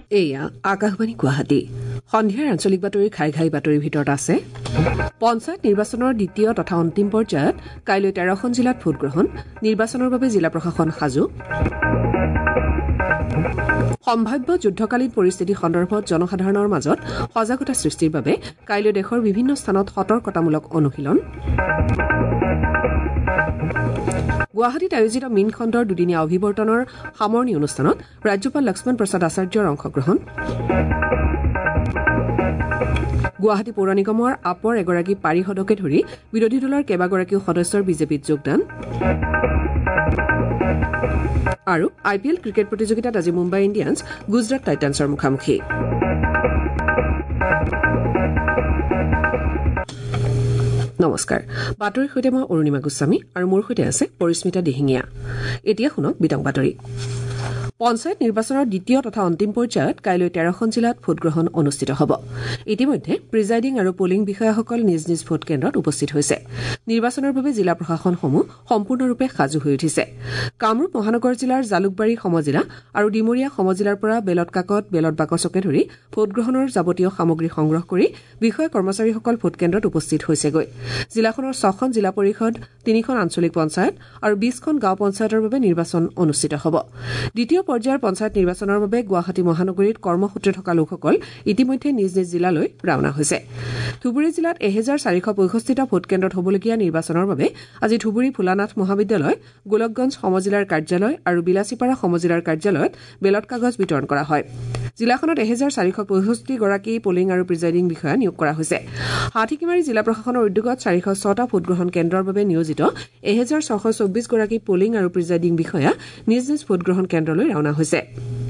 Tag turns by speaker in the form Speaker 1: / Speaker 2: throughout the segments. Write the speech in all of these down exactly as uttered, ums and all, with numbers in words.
Speaker 1: এয়া আকাশবাণী গুৱাহাটী সন্ধিয়াৰ আঞ্চলিক বাতৰি ঘাই ঘাই বাতৰিৰ ভিতৰত আছে পঞ্চায়ত নিৰ্বাচনৰ দ্বিতীয় তথা অন্তিম পৰ্যায়ত কাইলৈ তেৰখন জিলাত ভোটগ্ৰহণ নিৰ্বাচনৰ বাবে জিলা প্ৰশাসন সাজু সম্ভাৱ্য যুদ্ধকালীন পৰিস্থিতি সন্দৰ্ভত জনসাধাৰণৰ মাজত সজাগতা সৃষ্টিৰ বাবে কাইলৈ দেশৰ বিভিন্ন স্থানত সতৰ্কতামূলক অনুশীলন গুৱাহাটীত আয়োজিত মীন খণ্ডৰ দুদিনীয়া অভিৱৰ্তনৰ সামৰণি অনুষ্ঠানত ৰাজ্যপাল লক্ষ্মণ প্ৰসাদ আচাৰ্যৰ অংশগ্ৰহণ গুৱাহাটী পৌৰ নিগমৰ আপৰ এগৰাকী পাৰিষদকে ধৰি বিৰোধী দলৰ কেইবাগৰাকীও সদস্যৰ বিজেপিত যোগদান আৰু আই পি এল ক্ৰিকেট প্ৰতিযোগিতাত আজি মুম্বাই ইণ্ডিয়ান্স গুজৰাট টাইটান্সৰ মুখামুখি নমস্কাৰ বাতৰিৰ সৈতে মই অৰুণিমা গোস্বামী আৰু মোৰ সৈতে আছে পৰিস্মিতা দিহিঙীয়া এতিয়া শুনক বিতং বাতৰি পঞ্চায়ত নিৰ্বাচনৰ দ্বিতীয় তথা অন্তিম পৰ্যায়ত কাইলৈ তেৰখন জিলাত ভোটগ্ৰহণ অনুষ্ঠিত হ'ব ইতিমধ্যে প্ৰিজাইডিং আৰু পোলিং বিষয়াসকল নিজ নিজ ভোট কেন্দ্ৰত উপস্থিত হৈছে নিৰ্বাচনৰ বাবে জিলা প্ৰশাসনসমূহ সম্পূৰ্ণৰূপে সাজু হৈ উঠিছে কামৰূপ মহানগৰ জিলাৰ জালুকবাৰী সমজিলা আৰু ডিমৰীয়া সমজিলাৰ পৰা বেলট কাকত বেলট বাকচকে ধৰি ভোটগ্ৰহণৰ যাৱতীয় সামগ্ৰী সংগ্ৰহ কৰি বিষয়া কৰ্মচাৰীসকল ভোটকেন্দ্ৰত উপস্থিত হৈছেগৈ জিলাখনৰ ছখন জিলা পৰিষদ তিনিখন আঞ্চলিক পঞ্চায়ত আৰু বিশখন গাঁও পঞ্চায়তৰ বাবে নিৰ্বাচন অনুষ্ঠিত হ'ব দ্বিতীয় পৰ্যায়ৰ পঞ্চায়ত নিৰ্বাচনৰ বাবে গুৱাহাটী মহানগৰীত কৰ্মসূত্ৰে থকা লোকসকল ইতিমধ্যে নিজ নিজ জিলালৈ ৰাওনা হৈছে ধুবুৰী জিলাত এহেজাৰ চাৰিশ পঁয়ষষ্ঠিটা ভোটকেন্দ্ৰত হ'বলগীয়া নিৰ্বাচনৰ বাবে আজি ধুবুৰী ভোলানাথ মহাবিদ্যালয় গোলকগঞ্জ সমজিলাৰ কাৰ্যালয় আৰু বিলাচীপাৰা সমজিলাৰ কাৰ্যালয়ত বেলট কাগজ বিতৰণ কৰা হয় জিলাখনত এহেজাৰ চাৰিশ পঁয়ষষ্ঠি গৰাকী পোলিং আৰু প্ৰিজাইডিং বিষয়া নিয়োগ কৰা হৈছে হাতীকিমাৰী জিলা প্ৰশাসনৰ উদ্যোগত চাৰিশ ছটা ভোটগ্ৰহণ কেন্দ্ৰৰ বাবে নিয়োজিত এহেজাৰ ছশ চৌব্বিছ গৰাকী পোলিং আৰু প্ৰিজাইডিং বিষয়া নিজ নিজ ভোটগ্ৰহণ কেন্দ্ৰলৈ ৰাওনা হৈছে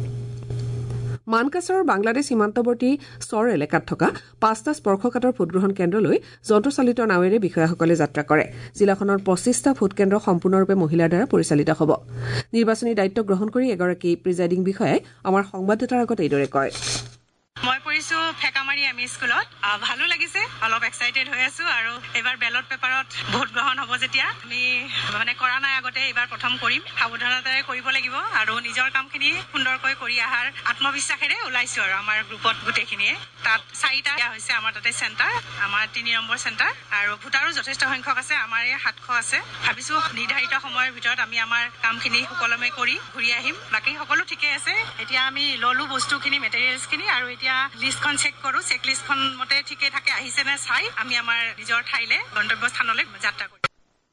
Speaker 1: মানকাছাৰৰ বাংলাদেশ সীমান্তৱৰ্তী চৰ এলেকাত থকা পাঁচটা স্পৰ্শকাতৰ ভোটগ্ৰহণ কেন্দ্ৰলৈ যন্ত্ৰচালিত নাৱেৰে বিষয়াসকলে যাত্ৰা কৰে জিলাখনৰ পঁচিছটা ভোটকেন্দ্ৰ সম্পূৰ্ণৰূপে মহিলাৰ দ্বাৰা পৰিচালিত হ'ব নিৰ্বাচনী দায়িত্ব গ্ৰহণ কৰি এগৰাকী প্ৰিজাইডিং বিষয়াই আমাৰ সংবাদদাতাৰ আগত এইদৰে কয়
Speaker 2: মই পঢ়িছো ফেকামাৰী এম ই স্কুলত ভালো লাগিছে অলপ এক্সাইটেড হৈ আছো আৰু এবাৰ বেলট পেপাৰত ভোট গ্ৰহণ হ'ব যেতিয়া আমি মানে কৰা নাই আগতে এবাৰ প্ৰথম কৰিম সাৱধানতাৰে কৰিব লাগিব আৰু নিজৰ কামখিনি সুন্দৰকৈ কৰি অহাৰ আত্মবিশ্বাসেৰে ওলাইছো আৰু আমাৰ গ্ৰুপত গোটেইখিনিয়ে তাত চাৰিটা হৈছে আমাৰ তাতে চেণ্টাৰ আমাৰ তিনি নম্বৰ চেণ্টাৰ আৰু ভোটাৰো যথেষ্ট সংখ্যক আছে আমাৰ এই সাতশ আছে ভাবিছো নিৰ্ধাৰিত সময়ৰ ভিতৰত আমি আমাৰ কামখিনি সুকলমে কৰি ঘূৰি আহিম বাকী সকলো ঠিকে আছে এতিয়া আমি ললো বস্তুখিনি মেটেৰিয়েলছখিনি আৰু এতিয়া লিষ্টখন চেক কৰো চেক লিষ্টখন মতে ঠিকে থাকে আহিছে নে চাই আমি আমাৰ নিজৰ ঠাইলে গন্তব্য স্থানলৈ যাত্ৰা কৰিম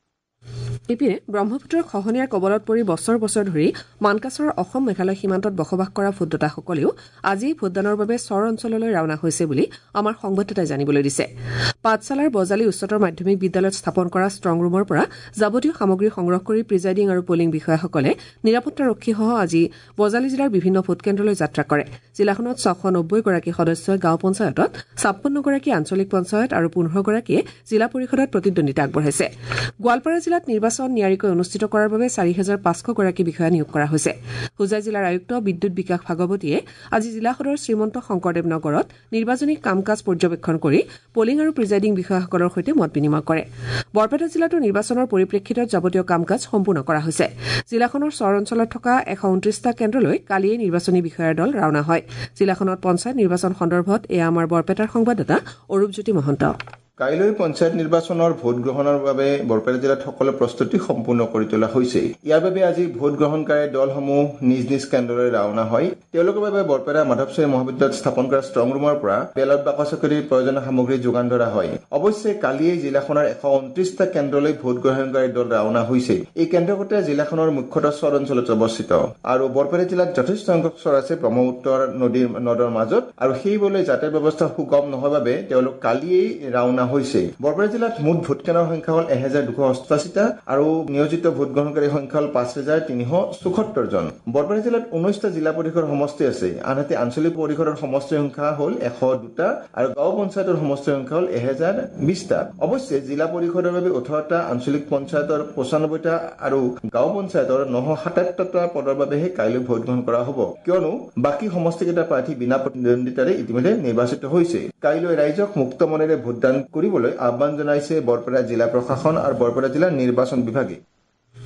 Speaker 1: ইপিনে ব্ৰহ্মপুত্ৰৰ খহনীয়াৰ কবলত পৰি বছৰ বছৰ ধৰি মানকাছাৰৰ অসম মেঘালয় সীমান্তত বসবাস কৰা ভোটদাতাসকলেও আজি ভোটদানৰ বাবে চৰ অঞ্চললৈ ৰাওনা হৈছে বুলি আমাৰ সংবাদদাতাই জানিবলৈ দিছে পাঠশালাৰ বজালী উচ্চতৰ মাধ্যমিক বিদ্যালয়ত স্থাপন কৰা ষ্ট্ৰং ৰুমৰ পৰা যাৱতীয় সামগ্ৰী সংগ্ৰহ কৰি প্ৰিজাইডিং আৰু পোলিং বিষয়াসকলে নিৰাপত্তাৰক্ষীসহ আজি বজালী জিলাৰ বিভিন্ন ভোটকেন্দ্ৰলৈ যাত্ৰা কৰে জিলাখনত ছশ নব্বৈ গৰাকী সদস্যই গাঁও পঞ্চায়তত ছাপন্ন গৰাকী আঞ্চলিক পঞ্চায়ত আৰু পোন্ধৰ গৰাকীয়ে জিলা পৰিষদত প্ৰতিদ্বন্দ্বিতা আগবঢ়াইছে গোৱালপাৰা জিলাত নিৰ্বাচন নিয়াৰিকৈ অনুষ্ঠিত কৰাৰ বাবে চাৰি হাজাৰ পাঁচশ গৰাকী বিষয়া নিয়োগ কৰা হৈছে হোজাই জিলাৰ আয়ুক্ত বিদ্যুৎ বিকাশ ভাগৱতীয়ে আজি জিলা সদৰ শ্ৰীমন্ত শংকৰদেৱ নগৰত নিৰ্বাচনী কাম কাজ পৰ্যবেক্ষণ কৰি পোলিং আৰু প্ৰিজাইডিং বিষয়াসকলৰ সৈতে মত বিনিময় কৰে বৰপেটা জিলাতো নিৰ্বাচনৰ পৰিপ্ৰেক্ষিতত যাৱতীয় কাম কাজ সম্পূৰ্ণ কৰা হৈছে জিলাখনৰ চৰ অঞ্চলত থকা এশ ঊনত্ৰিশটা কেন্দ্ৰলৈ কালিয়ে নিৰ্বাচনী বিষয়াৰ দল ৰাওনা হয় জিলাখনত পঞ্চায়ত নিৰ্বাচন সন্দৰ্ভত এয়া আমাৰ বৰপেটাৰ সংবাদদাতা অৰূপজ্যোতি মহন্ত
Speaker 3: কাইলৈ পঞ্চায়ত নিৰ্বাচনৰ ভোট গ্ৰহণৰ বাবে বৰপেটা জিলাত সকলো প্ৰস্তুতি সম্পূৰ্ণ কৰি তোলা হৈছে ইয়াৰ বাবে আজি ভোট গ্ৰহণকাৰী দলসমূহ নিজ নিজ কেন্দ্ৰলৈ ৰাওনা হয় তেওঁলোকৰ বাবে বৰপেটা মাধৱচাৰী মহাবিদ্যালয়ত স্থাপন কৰা ষ্ট্ৰং ৰুমৰ পৰা বেলট বাকচকৰি প্ৰয়োজনীয় সামগ্ৰী যোগান ধৰা হয় অৱশ্যে কালিয়ে জিলাখনৰ এশ ঊনত্ৰিশটা কেন্দ্ৰলৈ ভোট গ্ৰহণকাৰী দল ৰাওনা হৈছে এই কেন্দ্ৰকেইটা জিলাখনৰ মুখ্যতঃ চৰ অঞ্চলত অৱস্থিত আৰু বৰপেটা জিলাত যথেষ্ট সংখ্যক চৰ আছে ব্ৰহ্মপুত্ৰ নদীৰ নদৰ মাজত আৰু সেইবলৈ যাতায়াত ব্যৱস্থা সুগম নহয় বাবে তেওঁলোক কালিয়েই ৰাওনা হৈছে বৰপেটা জিলাত মুঠ ভোট কেন্দ্ৰৰ সংখ্যা হ'ল এহেজাৰ দুশ অষ্টাশীটা আৰু নিয়োজিত ভোট গ্ৰহণকাৰী সংখ্যা হ'ল পাঁচ হাজাৰ তিনিশ চৌসত্তৰ জন বৰপেটা জিলাত ঊনৈশটা জিলা পৰিষদৰ সমষ্টি আছে আনহাতে আঞ্চলিক পৰিষদৰ সমষ্টিৰ সংখ্যা হ'ল এশ দুটা আৰু গাঁও পঞ্চায়তৰ সমষ্টিৰ সংখ্যা হ'ল এহেজাৰ বিশটা অৱশ্যে জিলা পৰিষদৰ বাবে ওঠৰটা আঞ্চলিক পঞ্চায়তৰ পঁচানব্বৈটা আৰু গাঁও পঞ্চায়তৰ নশ সাতাত্তৰটা পদৰ বাবেহে কাইলৈ ভোট গ্ৰহণ কৰা হ'ব কিয়নো বাকী সমষ্টিকেইটা প্ৰাৰ্থী বিনা প্ৰতিদ্বন্দ্বিতাৰে ইতিমধ্যে নিৰ্বাচিত হৈছে কাইলৈ ৰাইজক মুক্ত মনেৰে ভোটদান কৰিবলৈ আহ্বান জনাইছে বৰপেটা জিলা প্ৰশাসন আৰু বৰপেটা জিলা নিৰ্বাচন বিভাগে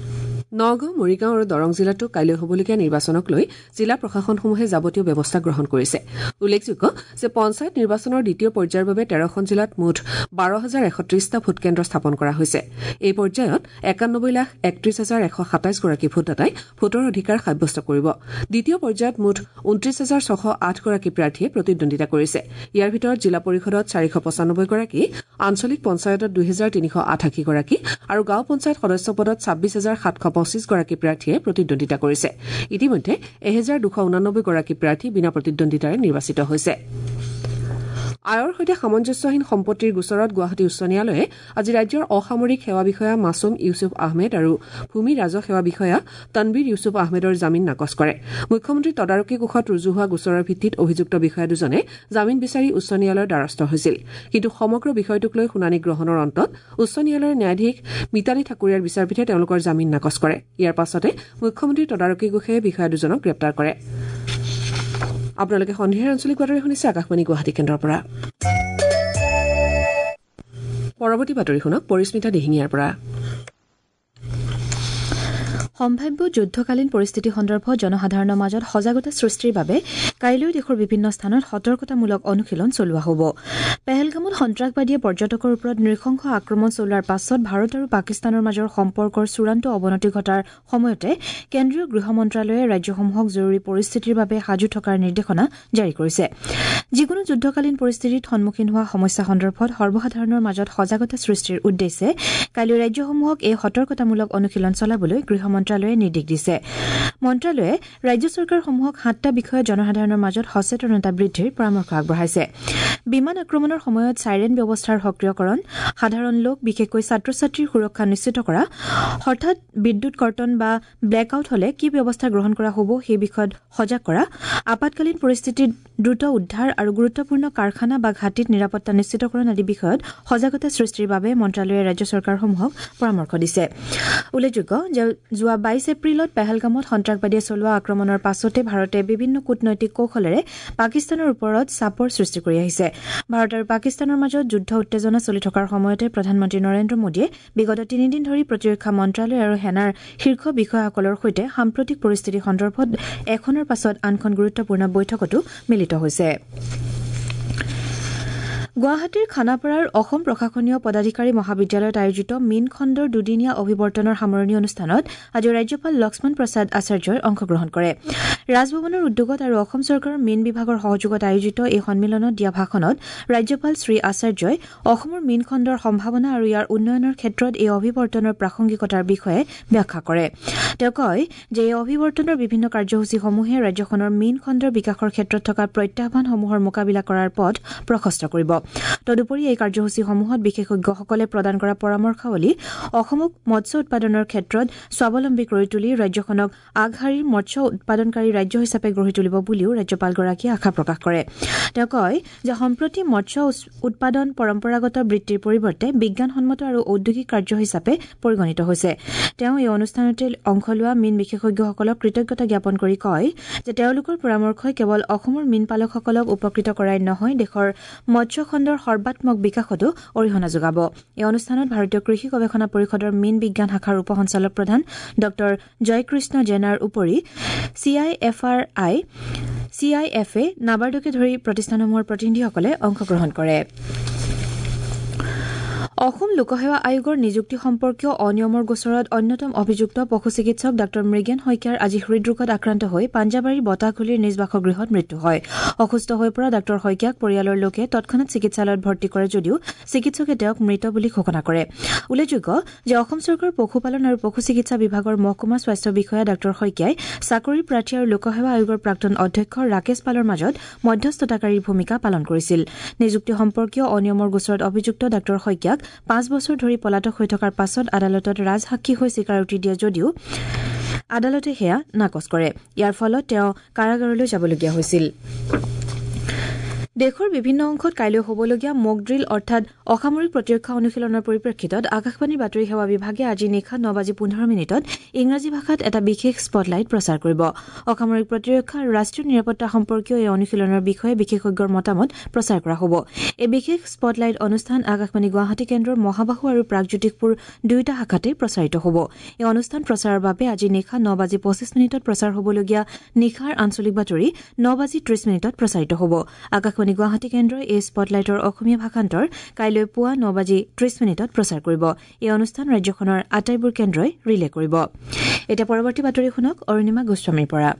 Speaker 1: নগাঁও মৰিগাঁও আৰু দৰং জিলাতো কাইলৈ হ'বলগীয়া নিৰ্বাচনক লৈ জিলা প্ৰশাসনসমূহে যাৱতীয় ব্যৱস্থা গ্ৰহণ কৰিছে উল্লেখযোগ্য যে পঞ্চায়ত নিৰ্বাচনৰ দ্বিতীয় পৰ্যায়ৰ বাবে তেৰখন জিলাত মুঠ বাৰ হাজাৰ এশ ত্ৰিশটা ভোটকেন্দ্ৰ স্থাপন কৰা হৈছে এই পৰ্যায়ত একানব্বৈ লাখ একত্ৰিশ হাজাৰ এশ সাতাইশ গৰাকী ভোটদাতাই ভোটৰ অধিকাৰ সাব্যস্ত কৰিব দ্বিতীয় পৰ্যায়ত মুঠ ঊনত্ৰিশ হাজাৰ ছশ আঠ গৰাকী প্ৰাৰ্থীয়ে প্ৰতিদ্বন্দ্বিতা কৰিছে ইয়াৰ ভিতৰত জিলা পৰিষদত চাৰিশ পঁচানব্বৈ গৰাকী আঞ্চলিক পঞ্চায়তত দুই হাজাৰ তিনিশ আঠাশী গৰাকী আৰু গাঁও পঞ্চায়ত সদস্য পদত ছাব্বিশ হাজাৰ সাতশ পঁচিশ গৰাকী প্ৰাৰ্থীয়ে প্ৰতিদ্বন্দ্বিতা কৰিছে ইতিমধ্যে এহেজাৰ দুশ ঊনানব্বৈ গৰাকী প্ৰাৰ্থী বিনা প্ৰতিদ্বন্দ্বিতাৰে নিৰ্বাচিত হৈছে আয়ৰ সৈতে সামঞ্জস্যহীন সম্পত্তিৰ গোচৰত গুৱাহাটী উচ্চ ন্যায়ালয়ে আজি ৰাজ্যৰ অসামৰিক সেৱা বিষয়া মাছুম ইউছুফ আহমেদ আৰু ভূমি ৰাজহ সেৱা বিষয়া তনবীৰ ইউছুফ আহমেদৰ জামিন নাকচ কৰে মুখ্যমন্ত্ৰী তদাৰকী কোষত ৰুজু হোৱা গোচৰৰ ভিত্তিত অভিযুক্ত বিষয়া দুজনে জামিন বিচাৰি উচ্চ ন্যায়ালয়ৰ দ্বাৰস্থ হৈছিল কিন্তু সমগ্ৰ বিষয়টোক লৈ শুনানি গ্ৰহণৰ অন্তত উচ্চ ন্যায়ালয়ৰ ন্যায়াধীশ মিতালী ঠাকুৰীয়াৰ বিচাৰপীঠে তেওঁলোকৰ জামিন নাকচ কৰে ইয়াৰ পাছতে মুখ্যমন্ত্ৰী তদাৰকী কোষে বিষয়া দুজনক গ্ৰেপ্তাৰ কৰে আপোনালোকে সন্ধিয়াৰ আঞ্চলিক বাতৰি শুনিছে আকাশবাণী গুৱাহাটী কেন্দ্ৰৰ পৰা পৰৱৰ্তী বাতৰি শুনক পৰিস্মিতা দিহিঙীয়াৰ পৰা
Speaker 4: সম্ভাৱ্য যুদ্ধকালীন পৰিস্থিতি সন্দৰ্ভত জনসাধাৰণৰ মাজত সজাগতা সৃষ্টিৰ বাবে কাইলৈ দেশৰ বিভিন্ন স্থানত সতৰ্কতামূলক অনুশীলন চলোৱা হ'ব পেহেলগামত সন্ত্ৰাসবাদীয়ে পৰ্যটকৰ ওপৰত নৃশংস আক্ৰমণ চলোৱাৰ পাছত ভাৰত আৰু পাকিস্তানৰ মাজৰ সম্পৰ্কৰ চূড়ান্ত অৱনতি ঘটাৰ সময়তে কেন্দ্ৰীয় গৃহ মন্ত্ৰালয়ে ৰাজ্যসমূহক জৰুৰী পৰিস্থিতিৰ বাবে সাজু থকাৰ নিৰ্দেশনা জাৰি কৰিছে যিকোনো যুদ্ধকালীন পৰিস্থিতিত সন্মুখীন হোৱা সমস্যা সন্দৰ্ভত সৰ্বসাধাৰণৰ মাজত সজাগতা সৃষ্টিৰ উদ্দেশ্যে কাইলৈ ৰাজ্যসমূহক এই সতৰ্কতামূলক অনুশীলন চলাবলৈ গৃহ মন্ত্ৰালয়ে নিৰ্দেশ দিছে মন্ত্ৰালয়ে ৰাজ্য চৰকাৰসমূহক সাতটা বিষয়ত জনসাধাৰণৰ মাজত সচেতনতা বৃদ্ধিৰ পৰামৰ্শ আগবঢ়াইছে বিমান আক্ৰমণৰ সময়ত চাইৰেন ব্যৱস্থাৰ সক্ৰিয়কৰণ সাধাৰণ লোক বিশেষকৈ ছাত্ৰ ছাত্ৰীৰ সুৰক্ষা নিশ্চিত কৰা হঠাৎ বিদ্যুৎ কৰ্তন বা ব্লেকআউট হলে কি ব্যৱস্থা গ্ৰহণ কৰা হ'ব সেই বিষয়ত সজাগ কৰা আপতকালীন পৰিস্থিতিত দ্ৰুত উদ্ধাৰ আৰু গুৰুত্বপূৰ্ণ কাৰখানা বা ঘাটিত নিৰাপত্তা নিশ্চিতকৰণ আদি বিষয়ত সজাগতা সৃষ্টিৰ বাবে মন্ত্ৰালয়ে ৰাজ্য চৰকাৰসমূহক পৰামৰ্শ দিছে উল্লেখযোগ্য যে যোৱা বাইশ এপ্ৰিলত পেহেলগামত সন্ত্ৰাসবাদীয়ে চলোৱা আক্ৰমণৰ পাছতে ভাৰতে বিভিন্ন কূটনৈতিক কৌশলেৰে পাকিস্তানৰ ওপৰত চাপৰ সৃষ্টি কৰি আহিছে ভাৰত আৰু পাকিস্তানৰ মাজত যুদ্ধ উত্তেজনা চলি থকাৰ সময়তে প্ৰধানমন্ত্ৰী নৰেন্দ্ৰ মোদীয়ে বিগত তিনিদিন ধৰি প্ৰতিৰক্ষা মন্ত্ৰালয় আৰু সেনাৰ শীৰ্ষ বিষয়াসকলৰ সৈতে সাম্প্ৰতিক পৰিস্থিতি সন্দৰ্ভত এখনৰ পাছত আনখন গুৰুত্বপূৰ্ণ বৈঠকতো মিলিত হৈছে গুৱাহাটীৰ খানাপাৰাৰ অসম প্ৰশাসনীয় পদাধিকাৰী মহাবিদ্যালয়ত আয়োজিত মীন খণ্ডৰ দুদিনীয়া অভিৱৰ্তনৰ সামৰণি অনুষ্ঠানত আজি ৰাজ্যপাল লক্ষ্মণ প্ৰসাদ আচাৰ্যই অংশগ্ৰহণ কৰে ৰাজভৱনৰ উদ্যোগত আৰু অসম চৰকাৰৰ মীন বিভাগৰ সহযোগত আয়োজিত এই সন্মিলনত দিয়া ভাষণত ৰাজ্যপাল শ্ৰী আচাৰ্যই অসমৰ মীন খণ্ডৰ সম্ভাৱনা আৰু ইয়াৰ উন্নয়নৰ ক্ষেত্ৰত এই অভিৱৰ্তনৰ প্ৰাসংগিকতাৰ বিষয়ে ব্যাখ্যা কৰে তেওঁ কয় যে এই অভিৱৰ্তনৰ বিভিন্ন কাৰ্যসূচীসমূহে ৰাজ্যখনৰ মীন খণ্ডৰ বিকাশৰ ক্ষেত্ৰত থকা প্ৰত্যাহ্বানসমূহৰ মোকাবিলা কৰাৰ পথ প্ৰশস্ত কৰিব তদুপৰি এই কাৰ্যসূচীসমূহত বিশেষজ্ঞসকলে প্ৰদান কৰা পৰামৰ্শাৱলী অসমক মৎস্য উৎপাদনৰ ক্ষেত্ৰত স্বাৱলম্বী কৰি তুলি ৰাজ্যখনক আগশাৰীৰ মৎস্য উৎপাদনকাৰী ৰাজ্য হিচাপে গঢ়ি তুলিব বুলিও ৰাজ্যপালগৰাকীয়ে আশা প্ৰকাশ কৰে তেওঁ কয় যে সম্প্ৰতি মৎস্য উৎপাদন পৰম্পৰাগত বৃত্তিৰ পৰিৱৰ্তে বিজ্ঞানসন্মত আৰু ঔদ্যোগিক কাৰ্য হিচাপে পৰিগণিত হৈছে তেওঁ এই অনুষ্ঠানতে অংশ লোৱা মীন বিশেষজ্ঞসকলক কৃতজ্ঞতা জ্ঞাপন কৰি কয় যে তেওঁলোকৰ পৰামৰ্শই কেৱল অসমৰ মীন পালকসকলক উপকৃত কৰাই নহয় দেশৰ মৎস্য খণ্ডৰ সৰ্বাত্মক বিকাশতো অৰিহণা যোগাব এই অনুষ্ঠানত ভাৰতীয় কৃষি গৱেষণা পৰিষদৰ মীন বিজ্ঞান শাখাৰ উপ সঞ্চালক প্ৰধান ডক্টৰ জয়কৃষ্ণ জেনাৰ উপৰি C I F R I C I F A নাবাৰ্ডকে ধৰি প্ৰতিষ্ঠানসমূহৰ প্ৰতিনিধিসকলে অংশগ্ৰহণ কৰে অসম লোকসেৱা আয়োগৰ নিযুক্তি সম্পৰ্কীয় অনিয়মৰ গোচৰত অন্যতম অভিযুক্ত পশু চিকিৎসক ডাঃ মৃগেন শইকীয়াৰ আজি হৃদৰোগত আক্ৰান্ত হৈ পাঞ্জাবাৰীৰ বতাহখুলিৰ নিজ বাসগৃহত মৃত্যু হয় অসুস্থ হৈ পৰা ডাঃ শইকীয়াক পৰিয়ালৰ লোকে তৎক্ষণাত চিকিৎসালয়ত ভৰ্তি কৰে যদিও চিকিৎসকে তেওঁক মৃত বুলি ঘোষণা কৰে উল্লেখযোগ্য যে অসম চৰকাৰৰ পশুপালন আৰু পশু চিকিৎসা বিভাগৰ মহকুমা স্বাস্থ্য বিষয়া ডাঃ শইকীয়াই চাকৰি প্ৰাৰ্থী আৰু লোকসেৱা আয়োগৰ প্ৰাক্তন অধ্যক্ষ ৰাকেশ পালৰ মাজত মধ্যস্থতাকাৰীৰ ভূমিকা পালন কৰিছিল নিযুক্তি সম্পৰ্কীয় অনিয়মৰ গোচৰত অভিযুক্ত ডাঃ শইকীয়াক পাঁচ বছৰ ধৰি পলাতক হৈ থকাৰ পাছত আদালতত ৰাজসাক্ষী হৈ স্বীকাৰোক্তি দিয়ে যদিও আদালতে সেয়া নাকচ কৰে ইয়াৰ ফলত তেওঁ কাৰাগাৰলৈ যাবলগীয়া হৈছিল দেশৰ বিভিন্ন অংশত কাইলৈ হ'বলগীয়া মক ড্ৰিল অৰ্থাৎ অসামৰিক প্ৰতিৰক্ষা অনুশীলনৰ পৰিপ্ৰেক্ষিতত আকাশবাণী বাতৰি সেৱা বিভাগে আজি নিশা ন বাজি পোন্ধৰ মিনিটত ইংৰাজী ভাষাত এটা বিশেষ স্পটলাইট প্ৰচাৰ কৰিব অসামৰিক প্ৰতিৰক্ষা আৰু ৰাষ্ট্ৰীয় নিৰাপত্তা সম্পৰ্কীয় এই অনুশীলনৰ বিষয়ে বিশেষজ্ঞৰ মতামত প্ৰচাৰ কৰা হ'ব এই বিশেষ স্পটলাইট অনুষ্ঠান আকাশবাণী গুৱাহাটী কেন্দ্ৰৰ মহাবাহু আৰু প্ৰাগজ্যোতিষপুৰ দুয়োটা শাখাতে প্ৰচাৰিত হ'ব এই অনুষ্ঠান প্ৰচাৰৰ বাবে আজি নিশা ন বাজি পঁচিছ মিনিটত প্ৰচাৰ হ'বলগীয়া নিশাৰ আঞ্চলিক বাতৰি ন বাজি ত্ৰিশ মিনিটত প্ৰচাৰিত হ'ব আকাশবাণী গুৱাহাটী কেন্দ্ৰই এই স্পটলাইটৰ অসমীয়া ভাষান্তৰ কাইলৈ পুৱা ন বাজি ত্ৰিশ মিনিটত প্ৰচাৰ কৰিব এই অনুষ্ঠান ৰাজ্যখনৰ আটাইবোৰ কেন্দ্ৰই ৰিলে কৰিব এতিয়া পৰৱৰ্তী বাতৰি শুনক অৰুণিমা গোস্বামীৰ পৰা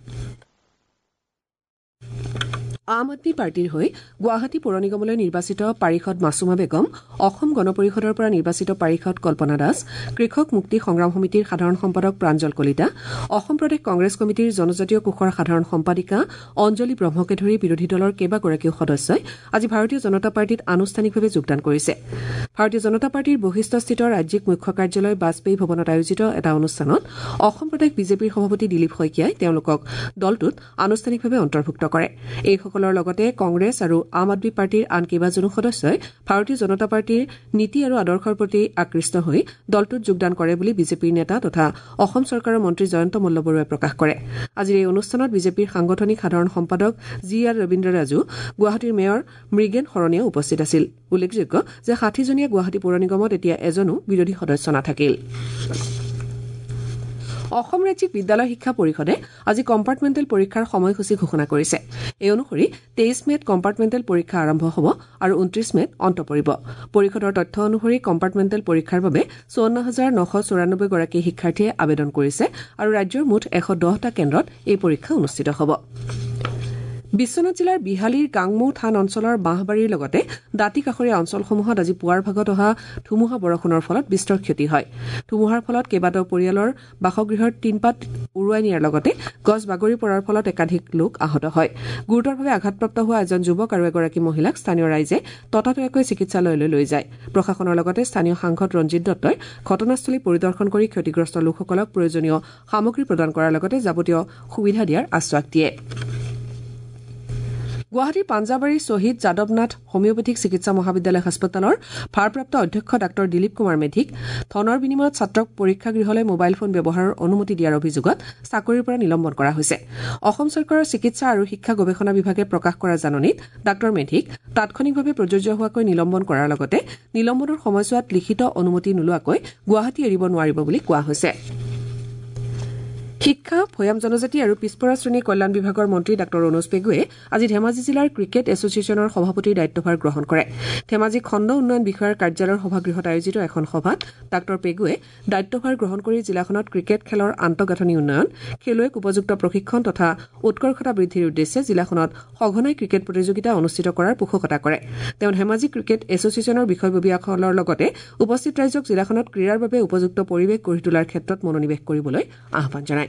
Speaker 1: আম আদমি পাৰ্টিৰ হৈ গুৱাহাটী পৌৰ নিগমলৈ নিৰ্বাচিত পাৰিষদ মাছুমা বেগম অসম গণ পৰিষদৰ পৰা নিৰ্বাচিত পাৰিষদ কল্পনা দাস কৃষক মুক্তি সংগ্ৰাম সমিতিৰ সাধাৰণ সম্পাদক প্ৰাঞ্জল কলিতা অসম প্ৰদেশ কংগ্ৰেছ কমিটিৰ জনজাতীয় কোষৰ সাধাৰণ সম্পাদিকা অঞ্জলি ব্ৰহ্মকে ধৰি বিৰোধী দলৰ কেইবাগৰাকীও সদস্যই আজি ভাৰতীয় জনতা পাৰ্টীত আনুষ্ঠানিকভাৱে যোগদান কৰিছে ভাৰতীয় জনতা পাৰ্টীৰ বশিষ্ঠস্থিত ৰাজ্যিক মুখ্য কাৰ্যালয় বাজপেয়ী ভৱনত আয়োজিত এটা অনুষ্ঠানত অসম প্ৰদেশ বিজেপিৰ সভাপতি দিলীপ শইকীয়াই তেওঁলোকক দলটোত আনুষ্ঠানিকভাৱে অন্তৰ্ভুক্ত কৰে এই সকলৰ লগতে কংগ্ৰেছ আৰু আম আদমি পাৰ্টীৰ আন কেইবাজনো সদস্যই ভাৰতীয় জনতা পাৰ্টীৰ নীতি আৰু আদৰ্শৰ প্ৰতি আকৃষ্ট হৈ দলটোত যোগদান কৰে বুলি বিজেপিৰ নেতা তথা অসম চৰকাৰৰ মন্ত্ৰী জয়ন্ত মল্লবৰুৱাই প্ৰকাশ কৰে আজিৰ এই অনুষ্ঠানত বিজেপিৰ সাংগঠনিক সাধাৰণ সম্পাদক জি আৰ ৰবীন্দ্ৰ ৰাজু গুৱাহাটীৰ মেয়ৰ মৃগেন শৰণীয়া উপস্থিত আছিল উল্লেখযোগ্য যে ষাঠিজনীয়া গুৱাহাটী পৌৰ নিগমত এতিয়া এজনো বিৰোধী সদস্য নাথাকিল অসম ৰাজ্যিক বিদ্যালয় শিক্ষা পৰিষদে আজি কম্পাৰ্টমেণ্টেল পৰীক্ষাৰ সময়সূচী ঘোষণা কৰিছে এই অনুসৰি তেইছ মেত কম্পাৰ্টমেণ্টেল পৰীক্ষা আৰম্ভ হ'ব আৰু ঊনত্ৰিশ মেত অন্ত পৰিব পৰিষদৰ তথ্য অনুসৰি কম্পাৰ্টমেণ্টেল পৰীক্ষাৰ বাবে চৌৱন্ন হাজাৰ নশ চৌৰানব্বৈ গৰাকী শিক্ষাৰ্থীয়ে আবেদন কৰিছে আৰু ৰাজ্যৰ মুঠ এশ দহটা কেন্দ্ৰত এই পৰীক্ষা অনুষ্ঠিত হ'ব বিশ্বনাথ জিলাৰ বিহালীৰ গাংমৌ থান অঞ্চলৰ বাঁহবাৰীৰ লগতে দাঁতি কাষৰীয়া অঞ্চলসমূহত আজি পুৱাৰ ভাগত অহা ধুমুহা বৰষুণৰ ফলত বিস্তৰ ক্ষতি হয় ধুমুহাৰ ফলত কেইবাটাও পৰিয়ালৰ বাসগৃহৰ টিনপাত উৰুৱাই নিয়াৰ লগতে গছ বাগৰি পৰাৰ ফলত একাধিক লোক আহত হয় গুৰুতৰভাৱে আঘাতপ্ৰাপ্ত হোৱা এজন যুৱক আৰু এগৰাকী মহিলাক স্থানীয় ৰাইজে ততাতৈয়াকৈ চিকিৎসালয়লৈ লৈ যায় প্ৰশাসনৰ লগতে স্থানীয় সাংসদ ৰঞ্জিত দত্তই ঘটনাস্থলী পৰিদৰ্শন কৰি ক্ষতিগ্ৰস্ত লোকসকলক প্ৰয়োজনীয় সামগ্ৰী প্ৰদান কৰাৰ লগতে যাৱতীয় সুবিধা দিয়াৰ আশ্বাস দিয়ে গুৱাহাটীৰ পাঞ্জাবাৰীৰ শ্বহীদ যাদৱনাথ হোমিঅপেথিক চিকিৎসা মহাবিদ্যালয় হাস্পতালৰ ভাৰপ্ৰাপ্ত অধ্যক্ষ ডাঃ দিলীপ কুমাৰ মেধিক ধনৰ বিনিময়ত ছাত্ৰক পৰীক্ষাগৃহলৈ মোবাইল ফোন ব্যৱহাৰৰ অনুমতি দিয়াৰ অভিযোগত চাকৰিৰ পৰা নিলম্বন কৰা হৈছে অসম চৰকাৰৰ চিকিৎসা আৰু শিক্ষা গৱেষণা বিভাগে প্ৰকাশ কৰা জাননীত ডাঃ মেধিক তাৎক্ষণিকভাৱে প্ৰযোজ্য হোৱাকৈ নিলম্বন কৰাৰ লগতে নিলম্বনৰ সময়ছোৱাত লিখিত অনুমতি নোলোৱাকৈ গুৱাহাটী এৰিব নোৱাৰিব বুলি কোৱা হৈছে শিক্ষা ভৈয়াম জনজাতি আৰু পিছপৰা শ্ৰেণী কল্যাণ বিভাগৰ মন্ত্ৰী ডাঃ অনুজ পেগুৱে আজি ধেমাজি জিলাৰ ক্ৰিকেট এছচিয়েশ্যনৰ সভাপতিৰ দায়িত্বভাৰ গ্ৰহণ কৰে ধেমাজি খণ্ড উন্নয়ন বিষয়াৰ কাৰ্যালয়ৰ সভাগৃহত আয়োজিত এখন সভাত ডাঃ পেগুৱে দায়িত্বভাৰ গ্ৰহণ কৰি জিলাখনত ক্ৰিকেট খেলৰ আন্তঃগাঁথনি উন্নয়ন খেলুৱৈক উপযুক্ত প্ৰশিক্ষণ তথা উৎকৰ্ষতা বৃদ্ধিৰ উদ্দেশ্যে জিলাখনত সঘনাই ক্ৰিকেট প্ৰতিযোগিতা অনুষ্ঠিত কৰাৰ পোষকতা কৰে তেওঁ ধেমাজি ক্ৰিকেট এছচিয়েশ্যনৰ বিষয়ববীয়াসকলৰ লগতে উপস্থিত ৰাইজক জিলাখনত ক্ৰীড়াৰ বাবে উপযুক্ত পৰিৱেশ গঢ়ি তোলাৰ ক্ষেত্ৰত মনোনিৱেশ কৰিবলৈ আহ্বান জনায়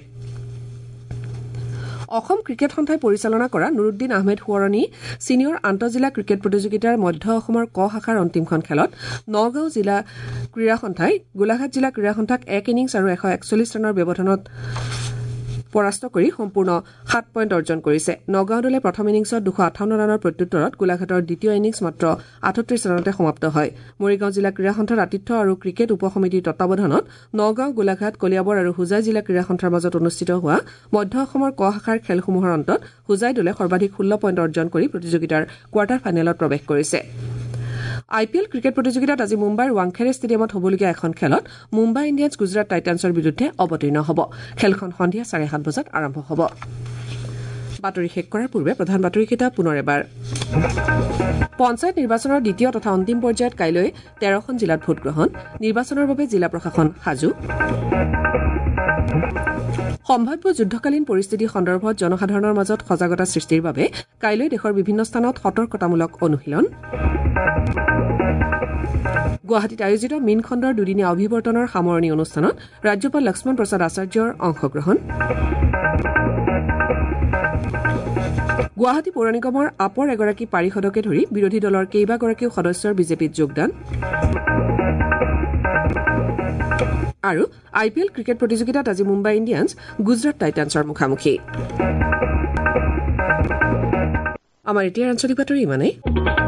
Speaker 1: অসম ক্ৰিকেট সন্থাই পৰিচালনা কৰা নুৰুদ্দিন আহমেদ সোঁৱৰণী ছিনিয়ৰ আন্তঃজিলা ক্ৰিকেট প্ৰতিযোগিতাৰ মধ্য অসমৰ ক শাখাৰ অন্তিমখন খেলত নগাঁও জিলা ক্ৰীড়া সন্থাই গোলাঘাট জিলা ক্ৰীড়া সন্থাক এক ইনিংছ আৰু এশ একচল্লিছ ৰানৰ ব্যৱধানত পৰাস্ত কৰি সম্পূৰ্ণ সাত পইণ্ট অৰ্জন কৰিছে নগাঁও দলে প্ৰথম ইনিংছত দুশ আঠাৱন্ন ৰানৰ প্ৰত্যুত্তৰত গোলাঘাটৰ দ্বিতীয় ইনিংছ মাত্ৰ আঠত্ৰিছ ৰানতে সমাপ্ত হয় মৰিগাঁও জিলা ক্ৰীড়া সন্থাৰ আতিথ্য আৰু ক্ৰিকেট উপ সমিতিৰ তত্বাৱধানত নগাঁও গোলাঘাট কলিয়াবৰ আৰু হোজাই জিলা ক্ৰীড়া সন্থাৰ মাজত অনুষ্ঠিত হোৱা মধ্য অসমৰ ক শাখাৰ খেলসমূহৰ অন্তত হোজাই দলে সৰ্বাধিক ষোল্ল পইণ্ট অৰ্জন কৰি প্ৰতিযোগিতাৰ কোৱাৰ্টাৰ ফাইনেলত প্ৰৱেশ কৰিছে আই পি এল ক্ৰিকেট প্ৰতিযোগিতাত আজি মুম্বাইৰ ৱাংখেড়ে ষ্টেডিয়ামত হ'বলগীয়া এখন খেলত মুম্বাই ইণ্ডিয়ান্ছ গুজৰাট টাইটান্ছৰ বিৰুদ্ধে অৱতীৰ্ণ হ'ব খেলখন সন্ধিয়া চাৰে সাত বজাত আৰম্ভ হ'ব বাতৰি শেষ কৰাৰ পূৰ্বে প্ৰধান বাতৰিকেইটা পুনৰ এবাৰ পঞ্চায়ত নিৰ্বাচনৰ দ্বিতীয় তথা অন্তিম পৰ্যায়ত কাইলৈ তেৰখন জিলাত ভোটগ্ৰহণ নিৰ্বাচনৰ বাবে জিলা প্ৰশাসন সাজু সম্ভাৱ্য যুদ্ধকালীন পৰিস্থিতি সন্দৰ্ভত জনসাধাৰণৰ মাজত সজাগতা সৃষ্টিৰ বাবে কাইলৈ দেশৰ বিভিন্ন স্থানত সতৰ্কতামূলক অনুশীলন গুৱাহাটীত আয়োজিত মীন খণ্ডৰ দুদিনীয়া অভিৱৰ্তনৰ সামৰণি অনুষ্ঠানত ৰাজ্যপাল লক্ষ্মণ প্ৰসাদ আচাৰ্যৰ অংশগ্ৰহণ গুৱাহাটী পৌৰ নিগমৰ আপৰ এগৰাকী পাৰিষদকে ধৰি বিৰোধী দলৰ কেইবাগৰাকীও সদস্যৰ বিজেপিত যোগদান আৰু আই পি এল ক্ৰিকেট প্ৰতিযোগিতাত আজি মুম্বাই ইণ্ডিয়ান্ছ গুজৰাট টাইটান্ছৰ মুখামুখি আমাৰ এতিয়াৰ আঞ্চলিক বাতৰি ইমানেই।